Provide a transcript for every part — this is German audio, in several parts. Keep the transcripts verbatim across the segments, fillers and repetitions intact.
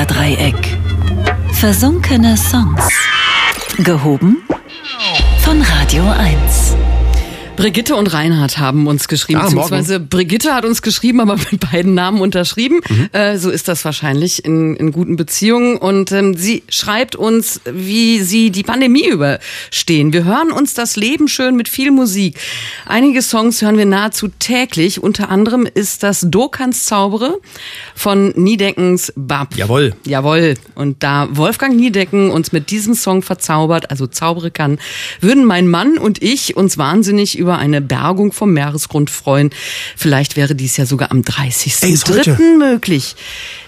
Bermuda-Dreieck. Versunkene Songs. Gehoben von Radio eins. Brigitte und Reinhard haben uns geschrieben, ah, beziehungsweise morgen. Brigitte hat uns geschrieben, aber mit beiden Namen unterschrieben. Mhm. Äh, so ist das wahrscheinlich in, in guten Beziehungen. Und ähm, sie schreibt uns, wie sie die Pandemie überstehen. Wir hören uns das Leben schön mit viel Musik. Einige Songs hören wir nahezu täglich. Unter anderem ist das Do kannst zaubere von Niedeckens Bab. Jawohl. Jawohl. Und da Wolfgang Niedecken uns mit diesem Song verzaubert, also zaubere kann, würden mein Mann und ich uns wahnsinnig über eine Bergung vom Meeresgrund freuen. Vielleicht wäre dies ja sogar am dreißigsten dritten möglich.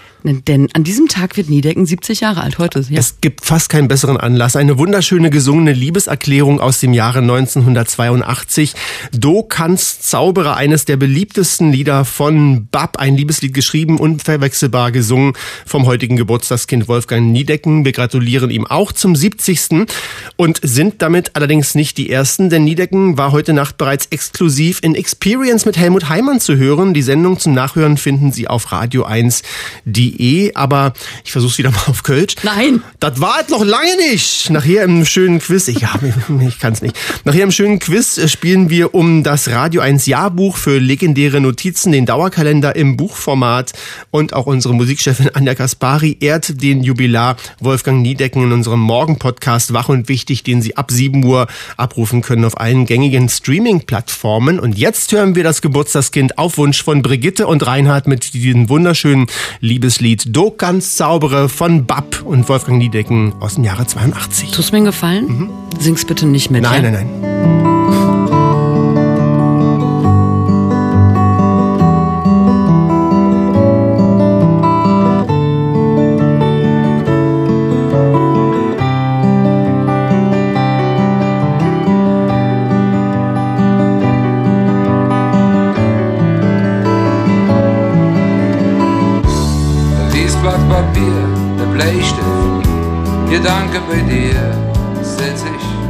Denn an diesem Tag wird Niedecken siebzig Jahre alt heute. Ja. Es gibt fast keinen besseren Anlass. Eine wunderschöne gesungene Liebeserklärung aus dem Jahre neunzehnhundertzweiundachtzig. Do kannst zaubere, eines der beliebtesten Lieder von Bab. Ein Liebeslied geschrieben, unverwechselbar gesungen vom heutigen Geburtstagskind Wolfgang Niedecken. Wir gratulieren ihm auch zum siebzigsten und sind damit allerdings nicht die Ersten, denn Niedecken war heute Nacht bereits exklusiv in Experience mit Helmut Heimann zu hören. Die Sendung zum Nachhören finden Sie auf radio eins punkt de. Aber ich versuch's wieder mal auf Kölsch. Nein. Das war es noch lange nicht. Nachher im schönen Quiz, ich, ja, ich kann's nicht. Nachher im schönen Quiz spielen wir um das Radio eins Jahrbuch für legendäre Notizen, den Dauerkalender im Buchformat. Und auch unsere Musikchefin Anja Kaspari ehrt den Jubilar Wolfgang Niedecken in unserem Morgen-Podcast Wach und Wichtig, den Sie ab sieben Uhr abrufen können auf allen gängigen Streaming-Plattformen. Und jetzt hören wir das Geburtstagskind auf Wunsch von Brigitte und Reinhard mit diesem wunderschönen Liebeslied Do kannst zaubere von Bab und Wolfgang Niedecken aus dem Jahre zweiundachtzig. Tust mir einen Gefallen? Mhm. Sing's bitte nicht mit. Nein, ja? nein, nein. Papier, der Bleistift, Gedanke bei dir, setz ich